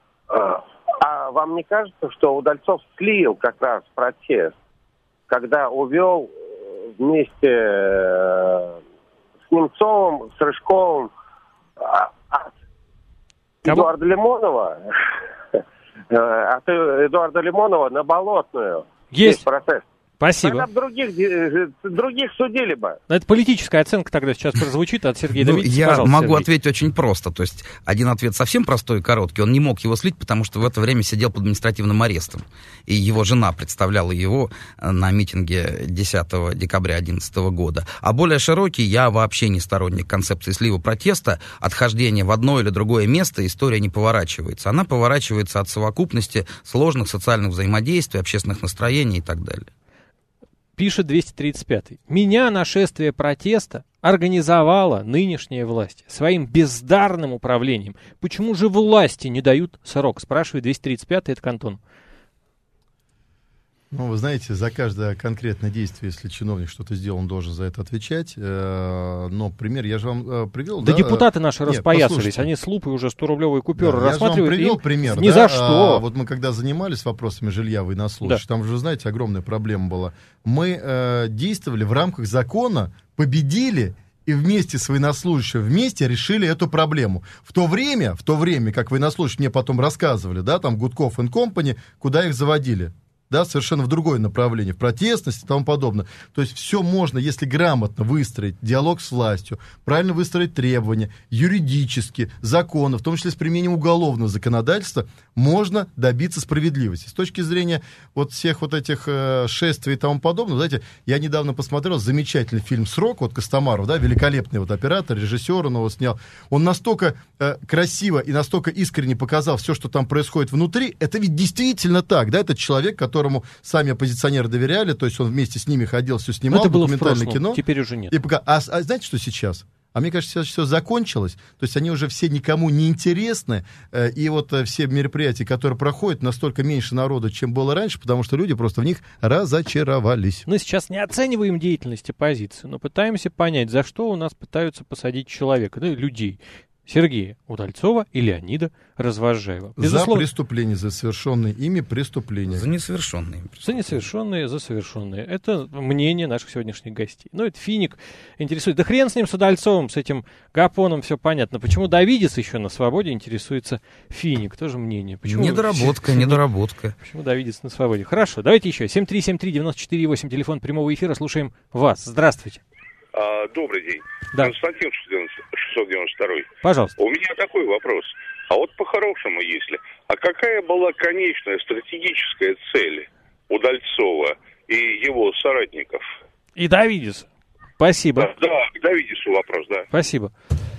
[SPEAKER 6] а вам не кажется, что Удальцов слил как раз протест, когда увел вместе с Немцовым, с Рыжковым Эдуарда Лимонова... от Эдуарда Лимонова на Болотную.
[SPEAKER 2] Есть.
[SPEAKER 6] Процесс.
[SPEAKER 2] Спасибо.
[SPEAKER 6] Тогда других судили бы.
[SPEAKER 2] Это политическая оценка тогда сейчас прозвучит от Сергея Давидовича.
[SPEAKER 1] Я могу ответить очень просто. То есть один ответ совсем простой и короткий. Он не мог его слить, потому что в это время сидел под административным арестом. И его жена представляла его на митинге 10 декабря 2011 года. А более широкий, я вообще не сторонник концепции слива протеста. Отхождение в одно или другое место история не поворачивается. Она поворачивается от совокупности сложных социальных взаимодействий, общественных настроений и так далее.
[SPEAKER 2] Пишет 235-й. Меня нашествие протеста организовала нынешняя власть своим бездарным управлением. Почему же власти не дают срок? Спрашивает 235-й, это к Антону.
[SPEAKER 4] Ну, вы знаете, за каждое конкретное действие, если чиновник что-то сделал, он должен за это отвечать. Но пример я же вам привел.
[SPEAKER 2] Да, депутаты наши распоясались, они с лупой уже 100-рублевые купюры рассматривают.
[SPEAKER 4] Я же вам привел пример.
[SPEAKER 2] Ни за что.
[SPEAKER 4] Вот мы когда занимались вопросами жилья военнослужащих, там же, знаете, огромная проблема была. Мы действовали в рамках закона, победили и вместе с военнослужащими вместе решили эту проблему. В то время, как военнослужащие мне потом рассказывали, да, там Гудков & Company, куда их заводили. да, совершенно в другое направление, в протестность и тому подобное. То есть все можно, если грамотно выстроить диалог с властью, правильно выстроить требования, юридически, законы, в том числе с применением уголовного законодательства, можно добиться справедливости. С точки зрения вот всех вот этих шествий и тому подобного, знаете, я недавно посмотрел замечательный фильм «Срок», вот Костомаров, да, великолепный вот оператор, режиссер, он его снял. Он настолько красиво и настолько искренне показал все, что там происходит внутри. Это ведь действительно так, да, этот человек, которому сами оппозиционеры доверяли, то есть он вместе с ними ходил, все снимал,
[SPEAKER 2] это было
[SPEAKER 4] документальное
[SPEAKER 2] в прошлом,
[SPEAKER 4] кино.
[SPEAKER 2] Теперь уже нет.
[SPEAKER 4] И а знаете, что сейчас? А мне кажется, сейчас все закончилось, то есть они уже все никому не интересны, и вот все мероприятия, которые проходят, настолько меньше народу, чем было раньше, потому что люди просто в них разочаровались.
[SPEAKER 2] Мы сейчас не оцениваем деятельность оппозиции, но пытаемся понять, за что у нас пытаются посадить человека, ну, людей. Сергея Удальцова и Леонида Развозжаева.
[SPEAKER 4] За преступления, за совершенные ими преступления.
[SPEAKER 1] За несовершенные.
[SPEAKER 2] За несовершенные, за совершенные. Это мнение наших сегодняшних гостей. Ну, это Финик интересует. Да хрен с ним, с Удальцовым, с этим Гапоном, все понятно. Почему Давидец еще на свободе, интересуется Финик? Тоже мнение. Почему...
[SPEAKER 1] Недоработка.
[SPEAKER 2] Почему Давидец на свободе? Хорошо, давайте еще. 7373948, телефон прямого эфира. Слушаем вас. Здравствуйте.
[SPEAKER 7] Добрый день.
[SPEAKER 2] Да.
[SPEAKER 7] Константин 692.
[SPEAKER 2] Пожалуйста.
[SPEAKER 7] У меня такой вопрос. А вот по-хорошему, если... А какая была конечная стратегическая цель Удальцова и его соратников?
[SPEAKER 2] И Давидец. Спасибо.
[SPEAKER 7] Да, к Давидецу вопрос, да.
[SPEAKER 2] Спасибо.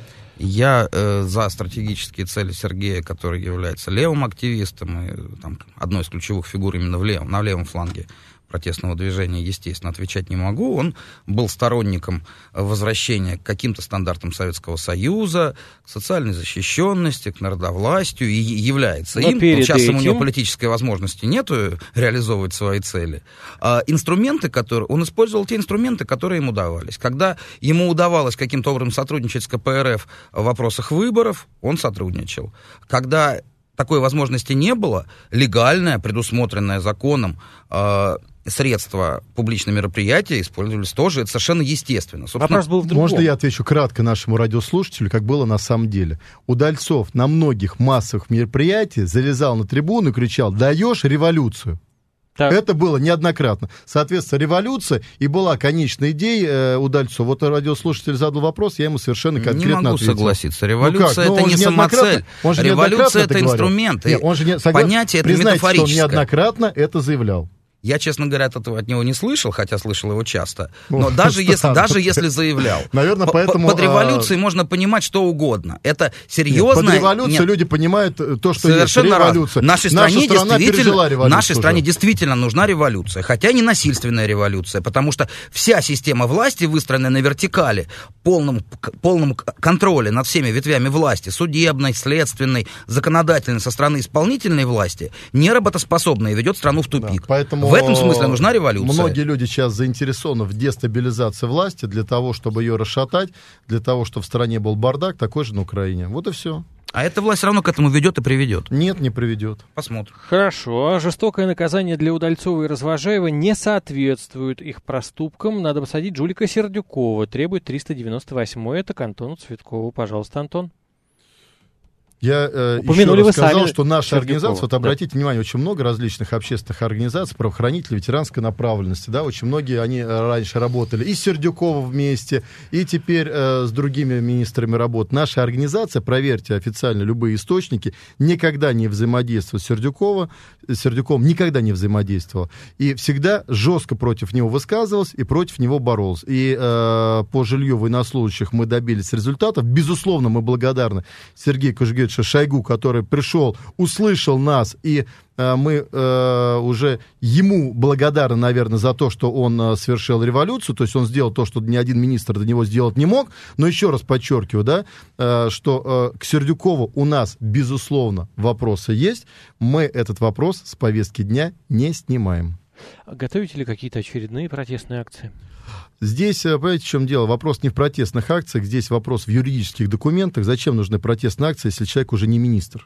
[SPEAKER 1] Я за стратегические цели Сергея, который является левым активистом и там, одной из ключевых фигур именно на левом фланге протестного движения, естественно, отвечать не могу. Он был сторонником возвращения к каким-то стандартам Советского Союза, к социальной защищенности, к народовластию, и является им. Сейчас у него политической возможности нету реализовывать свои цели. Инструменты, которые... Он использовал те инструменты, которые ему давались. Когда ему удавалось каким-то образом сотрудничать с КПРФ в вопросах выборов, он сотрудничал. Когда такой возможности не было, легальное, предусмотренное законом, средства публичных мероприятий использовались тоже, это совершенно естественно.
[SPEAKER 2] Вопрос был в другом.
[SPEAKER 4] Можно я отвечу кратко нашему радиослушателю, как было на самом деле? Удальцов на многих массовых мероприятиях залезал на трибуну и кричал: «Даешь революцию». Так. Это было неоднократно. Соответственно, революция и была конечной идеей Удальцова. Вот радиослушатель задал вопрос, я ему совершенно конкретно ответил.
[SPEAKER 1] Не могу согласиться. Революция это не самоцель. Революция это инструмент.
[SPEAKER 4] Понятие это метафорическое. Что он неоднократно это заявлял.
[SPEAKER 1] Я, честно говоря, от него не слышал, хотя слышал его часто. Но даже если заявлял, наверное, поэтому, под революцией можно понимать что угодно. Это серьезно.
[SPEAKER 4] Под революцией люди понимают то, что есть революция.
[SPEAKER 1] Нашей стране действительно нужна революция, хотя не насильственная революция, потому что вся система власти, выстроенная на вертикали, полном контроле над всеми ветвями власти, судебной, следственной, законодательной, со стороны исполнительной власти, неработоспособна и ведет страну в тупик.
[SPEAKER 4] Поэтому
[SPEAKER 1] в этом смысле нужна революция.
[SPEAKER 4] Многие люди сейчас заинтересованы в дестабилизации власти для того, чтобы ее расшатать, для того, чтобы в стране был бардак, такой же на Украине. Вот и все.
[SPEAKER 1] А эта власть все равно к этому ведет и приведет.
[SPEAKER 4] Нет, не приведет.
[SPEAKER 1] Посмотрим.
[SPEAKER 2] Хорошо. Жестокое наказание для Удальцова и Развозжаева не соответствует их проступкам. Надо посадить жулика Сердюкова. Требует 398-й. Это к Антону Цветкову. Пожалуйста, Антон.
[SPEAKER 4] Я еще раз сказал, что наша организация, вот обратите внимание, очень много различных общественных организаций, правоохранителей, ветеранской направленности, да, очень многие, они раньше работали и с Сердюковым вместе, и теперь с другими министрами работ. Наша организация, проверьте официально любые источники, никогда не взаимодействовала с Сердюковым никогда не взаимодействовала, и всегда жестко против него высказывалась и против него боролась. И по жилью военнослужащих мы добились результатов. Безусловно, мы благодарны Сергею Кожугетовичу Шойгу, который пришел, услышал нас, и мы уже ему благодарны, наверное, за то, что он совершил революцию, то есть он сделал то, что ни один министр до него сделать не мог, но еще раз подчеркиваю, да, что к Сердюкову у нас, безусловно, вопросы есть, мы этот вопрос с повестки дня не снимаем.
[SPEAKER 2] Готовите ли какие-то очередные протестные акции?
[SPEAKER 4] Здесь, понимаете, в чем дело? Вопрос не в протестных акциях, здесь вопрос в юридических документах. Зачем нужны протестные акции, если человек уже не министр?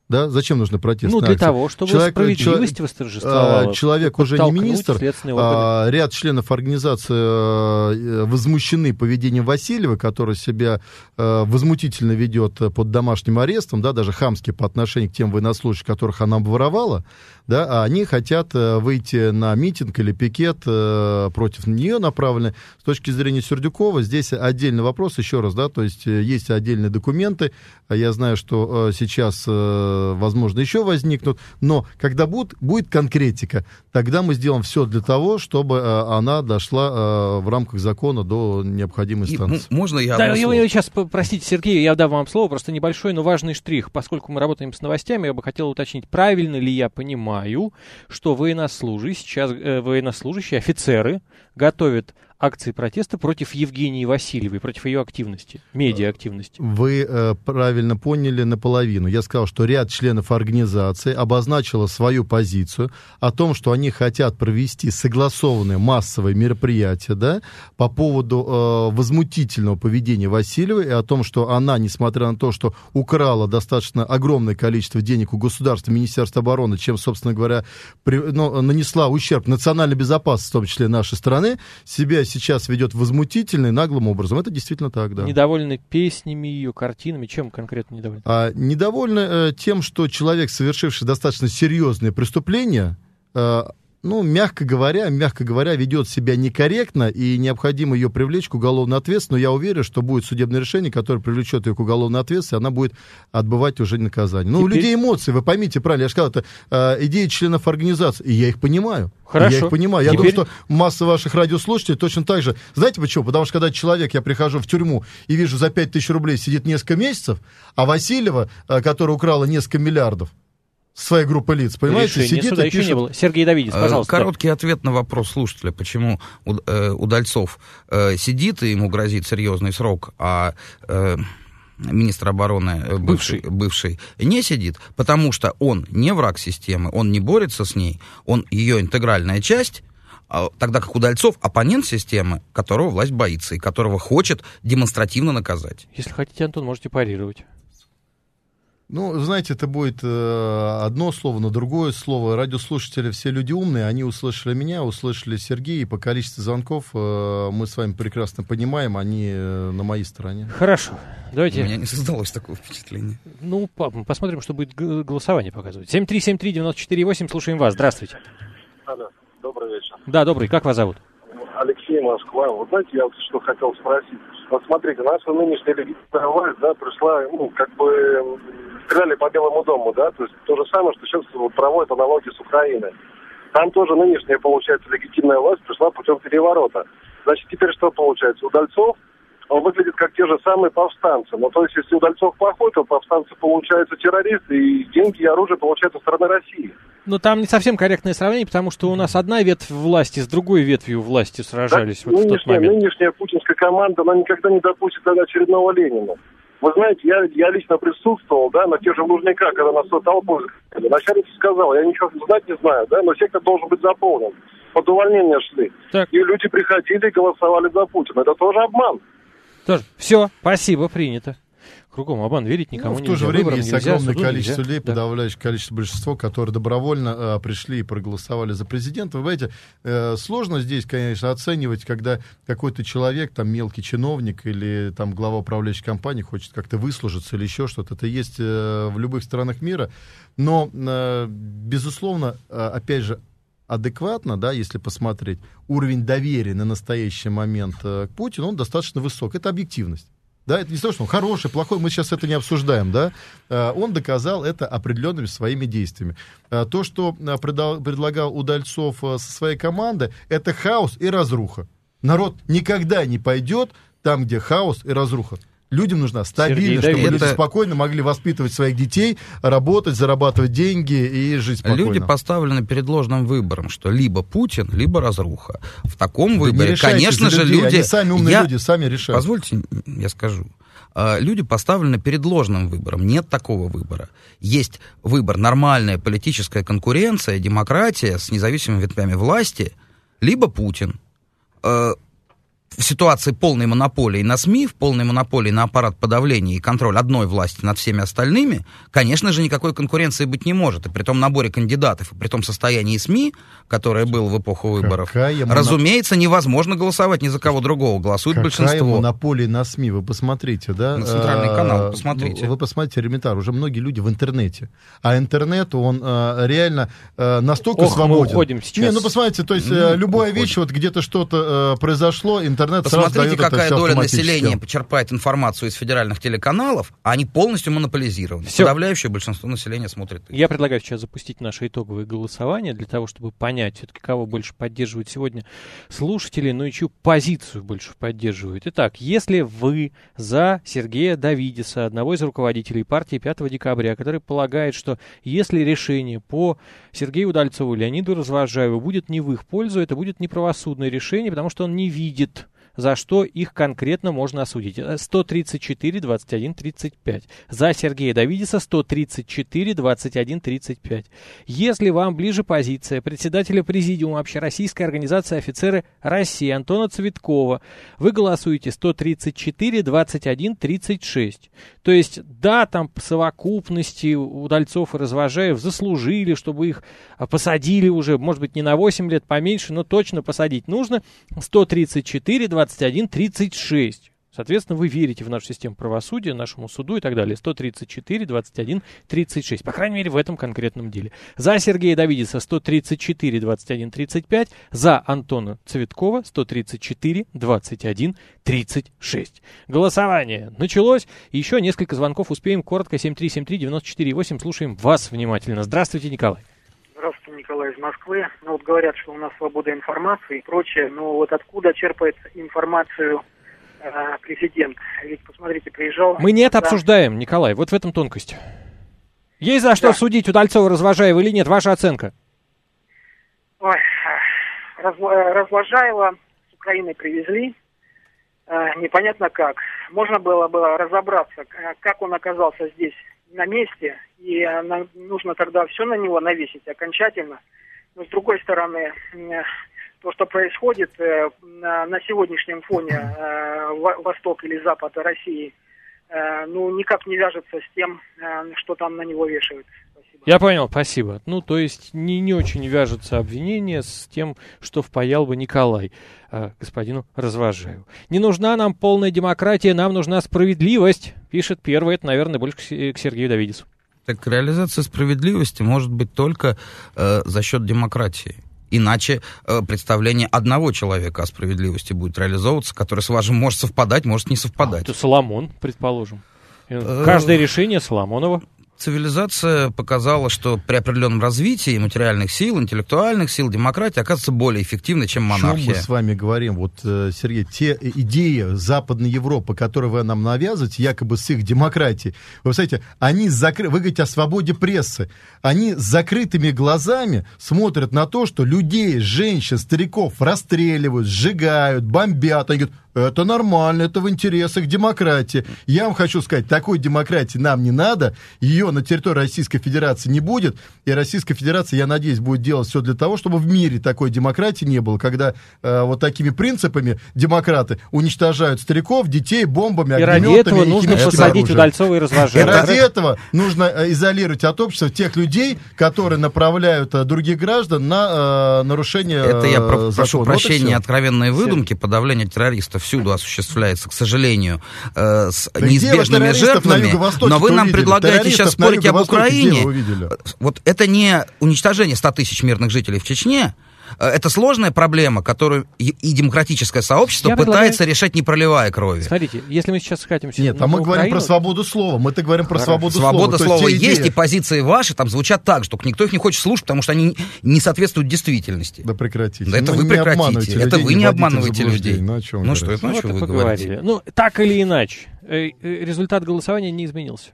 [SPEAKER 4] Да? Зачем нужны протестные
[SPEAKER 2] акции?
[SPEAKER 4] акции?
[SPEAKER 2] Для того, чтобы справедливость восторжествовала.
[SPEAKER 4] Человек уже не министр, ряд членов организации возмущены поведением Васильева, который себя возмутительно ведет под домашним арестом, да, даже хамски по отношению к тем военнослужащим, которых она обворовала, да, а они хотят выйти на митинг или пикет против нее направленный. С точки зрения Сердюкова здесь отдельный вопрос, еще раз, да, то есть есть отдельные документы, я знаю, что сейчас, возможно, еще возникнут, но когда будет конкретика, тогда мы сделаем все для того, чтобы она дошла в рамках закона до необходимой инстанции.
[SPEAKER 1] Можно я...
[SPEAKER 2] Да, я сейчас, простите, Сергей, я дам вам слово, просто небольшой, но важный штрих. Поскольку мы работаем с новостями, я бы хотел уточнить, правильно ли я понимаю, что военнослужащие, офицеры готовят акции протеста против Евгении Васильевой, против ее активности, медиа-активности.
[SPEAKER 4] Вы правильно поняли наполовину. Я сказал, что ряд членов организации обозначило свою позицию о том, что они хотят провести согласованное массовое мероприятие, да, по поводу возмутительного поведения Васильевой и о том, что она, несмотря на то, что украла достаточно огромное количество денег у государства, Министерства обороны, чем, собственно говоря, нанесла ущерб национальной безопасности, в том числе нашей страны, себя сейчас ведет возмутительно и наглым образом. Это действительно так, да.
[SPEAKER 2] Недовольны песнями ее, картинами? Чем конкретно недовольны?
[SPEAKER 4] Недовольны тем, что человек, совершивший достаточно серьезные преступления, мягко говоря, ведет себя некорректно, и необходимо ее привлечь к уголовной ответственности, но я уверен, что будет судебное решение, которое привлечет ее к уголовной ответственности, она будет отбывать уже наказание. У людей эмоции, вы поймите правильно, я же сказал, это идеи членов организации, и я их понимаю.
[SPEAKER 2] Хорошо.
[SPEAKER 4] Я их понимаю. Я думаю, что масса ваших радиослушателей точно так же. Знаете почему? Потому что когда я прихожу в тюрьму и вижу, за 5000 рублей сидит несколько месяцев, а Васильева, которая украла несколько миллиардов, своей группы лиц, понимаете,
[SPEAKER 2] решение
[SPEAKER 4] сидит
[SPEAKER 2] суда
[SPEAKER 4] и
[SPEAKER 2] еще
[SPEAKER 4] пишет...
[SPEAKER 2] не было. Сергей Давидец, пожалуйста.
[SPEAKER 1] Короткий ответ на вопрос слушателя, почему Удальцов сидит и ему грозит серьезный срок, а министр обороны бывший не сидит, потому что он не враг системы, он не борется с ней, он ее интегральная часть, тогда как Удальцов оппонент системы, которого власть боится и которого хочет демонстративно наказать.
[SPEAKER 2] Если хотите, Антон, можете парировать.
[SPEAKER 4] Знаете, это будет одно слово на другое слово. Радиослушатели все люди умные, они услышали меня, услышали Сергея, и по количеству звонков мы с вами прекрасно понимаем, они на моей стороне.
[SPEAKER 2] Хорошо. Давайте...
[SPEAKER 1] У меня не создалось такого впечатления.
[SPEAKER 2] Посмотрим, что будет голосование показывать. 7373948, слушаем вас. Здравствуйте.
[SPEAKER 8] Алло, добрый вечер.
[SPEAKER 2] Да, добрый. Как вас зовут?
[SPEAKER 8] Алексей, Москва. Вот знаете, я что хотел спросить. Вот смотрите, наша нынешняя легитимная власть, пришла, стреляли по Белому дому, да, то есть то же самое, что сейчас проводят аналогии с Украиной. Там тоже нынешняя, получается, легитимная власть пришла путем переворота. Значит, теперь что получается? Удальцов, он выглядит как те же самые повстанцы. То есть, если Удальцов плохой, то повстанцы, получаются террористы, и деньги и оружие получают со стороны России.
[SPEAKER 2] Там не совсем корректное сравнение, потому что у нас одна ветвь власти с другой ветвью власти сражались в тот момент.
[SPEAKER 8] Нынешняя путинская команда, она никогда не допустит очередного Ленина. Вы знаете, я лично присутствовал, на тех же Лужниках, когда нас толпу закрыли. Начальник сказал, я ничего знать не знаю, но сектор должен быть заполнен. Под увольнение шли. Так. И люди приходили и голосовали за Путина. Это тоже обман.
[SPEAKER 2] Все, спасибо, принято. Кругом обман, верить никому нельзя.
[SPEAKER 4] В то же время есть огромное количество людей,
[SPEAKER 2] да.
[SPEAKER 4] подавляющее количество большинства, которые добровольно пришли и проголосовали за президента. Вы знаете, сложно здесь, конечно, оценивать, когда какой-то человек, мелкий чиновник или глава управляющей компании хочет как-то выслужиться или еще что-то. Это есть в любых странах мира. Но, безусловно, опять же, адекватно, если посмотреть, уровень доверия на настоящий момент к Путину, он достаточно высок. Это объективность. Да, это не то, что он хороший, плохой, мы сейчас это не обсуждаем, да. Он доказал это определенными своими действиями. То, что предлагал Удальцов со своей командой, это хаос и разруха. Народ никогда не пойдет там, где хаос и разруха. Людям нужна стабильность, чтобы люди спокойно могли воспитывать своих детей, работать, зарабатывать деньги и жить спокойно.
[SPEAKER 1] Люди поставлены перед ложным выбором, что либо Путин, либо разруха. В таком выборе, конечно же, люди...
[SPEAKER 4] Они сами умные люди, сами решают.
[SPEAKER 1] Позвольте, я скажу. Люди поставлены перед ложным выбором. Нет такого выбора. Есть выбор, нормальная политическая конкуренция, демократия с независимыми ветвями власти, либо Путин. в ситуации полной монополии на СМИ, в полной монополии на аппарат подавления и контроль одной власти над всеми остальными, конечно же, никакой конкуренции быть не может. И при том наборе кандидатов, и при том состоянии СМИ, которое было в эпоху выборов, разумеется, невозможно голосовать ни за кого другого. Голосует большинство.
[SPEAKER 4] Какая монополия на СМИ? Вы посмотрите, да?
[SPEAKER 1] На центральный канал, посмотрите.
[SPEAKER 4] Вы посмотрите, элементарно, уже многие люди в интернете. А интернет, он реально настолько свободен.
[SPEAKER 2] Мы уходим сейчас.
[SPEAKER 4] Не, посмотрите, то есть любая вещь, вот где-то что-то произошло, интернет
[SPEAKER 1] посмотрите,
[SPEAKER 4] сразу дает
[SPEAKER 1] какая
[SPEAKER 4] это все
[SPEAKER 1] доля населения почерпает информацию из федеральных телеканалов, а они полностью монополизированы.
[SPEAKER 2] Всё.
[SPEAKER 1] Подавляющее большинство населения смотрит.
[SPEAKER 2] Я предлагаю сейчас запустить наше итоговое голосование для того, чтобы понять, все-таки кого больше поддерживают сегодня слушатели, и чью позицию больше поддерживают. Итак, если вы за Сергея Давидеса, одного из руководителей партии 5 декабря, который полагает, что если решение по Сергею Удальцову и Леониду Развозжаеву будет не в их пользу, это будет неправосудное решение, потому что он не видит, за что их конкретно можно осудить. 134, 21, 35. За Сергея Давидеса 134, 21, 35. Если вам ближе позиция председателя Президиума Общероссийской организации «Офицеры России» Антона Цветкова, вы голосуете 134, 21, 36. То есть, да, там по совокупности Удальцов и Развозжаев заслужили, чтобы их посадили уже, может быть, не на 8 лет, поменьше, но точно посадить нужно. 134, 21, 36. Соответственно, вы верите в нашу систему правосудия, нашему суду и так далее. 134, 21, 36. По крайней мере, в этом конкретном деле. За Сергея Давидеса 134, 21, 35. За Антона Цветкова 134, 21, 36. Голосование началось. Еще несколько звонков успеем. Коротко, 7373948. Слушаем вас внимательно. Здравствуйте, Николай.
[SPEAKER 9] Здравствуйте, Николай из Москвы. Вот говорят, что у нас свобода информации и прочее, но вот откуда черпает информацию президент? Ведь, посмотрите, приезжал...
[SPEAKER 2] Мы не это обсуждаем, Николай, вот в этом тонкость. Есть за что судить Удальцова, Развозжаева или нет? Ваша оценка?
[SPEAKER 9] Ой, Развозжаева с Украины привезли, непонятно как. Можно было бы разобраться, как он оказался здесь на месте, и нужно тогда все на него навесить окончательно. Но с другой стороны, то, что происходит на сегодняшнем фоне восток или запад России, никак не вяжется с тем, что там на него вешают. Спасибо.
[SPEAKER 2] Я понял, спасибо. То есть не очень вяжется обвинение с тем, что впаял бы Николай господину Развозжаеву. Не нужна нам полная демократия, нам нужна справедливость, пишет первый, это, наверное, больше к Сергею Давидесу.
[SPEAKER 1] Так реализация справедливости может быть только за счет демократии. Иначе представление одного человека о справедливости будет реализовываться, которое с вашим может совпадать, может не совпадать.
[SPEAKER 2] Это Соломон, предположим. Каждое решение Соломонова.
[SPEAKER 1] Цивилизация показала, что при определенном развитии материальных сил, интеллектуальных сил, демократия оказывается более эффективной, чем монархия.
[SPEAKER 4] О чем мы с вами говорим? Вот, Сергей, те идеи Западной Европы, которые вы нам навязываете, якобы с их демократией, вы знаете, они вы говорите о свободе прессы, они с закрытыми глазами смотрят на то, что людей, женщин, стариков расстреливают, сжигают, бомбят. Они говорят, это нормально, это в интересах демократии. Я вам хочу сказать, такой демократии нам не надо, ее на территории Российской Федерации не будет, и Российская Федерация, я надеюсь, будет делать все для того, чтобы в мире такой демократии не было, когда вот такими принципами демократы уничтожают стариков, детей бомбами, огнеметами.
[SPEAKER 2] И ради этого нужно посадить Удальцова и Развозжаева.
[SPEAKER 4] И ради этого нужно изолировать от общества тех людей, которые направляют других граждан на нарушение закона.
[SPEAKER 1] Это я прошу прощения, откровенные выдумки, подавление террористов всюду осуществляется, к сожалению, с неизбежными жертвами, но вы нам предлагаете сейчас спорить об Украине. Вот это не уничтожение 100 тысяч мирных жителей в Чечне, это сложная проблема, которую и демократическое сообщество пытается решать, не проливая крови.
[SPEAKER 2] Смотрите, если мы сейчас скатимся...
[SPEAKER 4] Нет, а мы говорим про свободу слова. Мы-то говорим про свободу слова.
[SPEAKER 1] Свобода слова есть, и позиции ваши там звучат так же, только никто их не хочет слушать, потому что они не соответствуют действительности.
[SPEAKER 4] Да прекратите.
[SPEAKER 1] Да это вы прекратите. Это вы не обманываете людей.
[SPEAKER 4] Ну что, это
[SPEAKER 2] вот вы говорите. Так или иначе, результат голосования не изменился.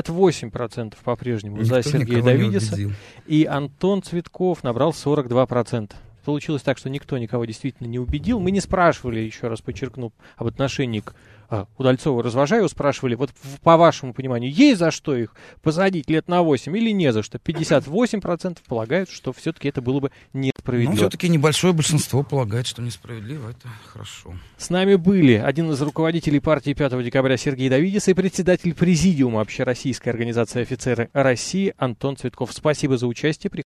[SPEAKER 2] 58% по-прежнему за Сергея Давидеса. И Антон Цветков набрал 42%. получилось так, что никто никого действительно не убедил. Мы не спрашивали, еще раз подчеркну, об отношении к Удальцова и Развожаева, спрашивали, вот по вашему пониманию, есть за что их посадить лет на 8 или не за что? 58% полагают, что все-таки это было бы несправедливо.
[SPEAKER 1] Ну, все-таки небольшое большинство полагает, что несправедливо. Это хорошо.
[SPEAKER 2] С нами были один из руководителей партии 5 декабря Сергей Давидис и председатель Президиума Общероссийской организации офицеры России Антон Цветков. Спасибо за участие.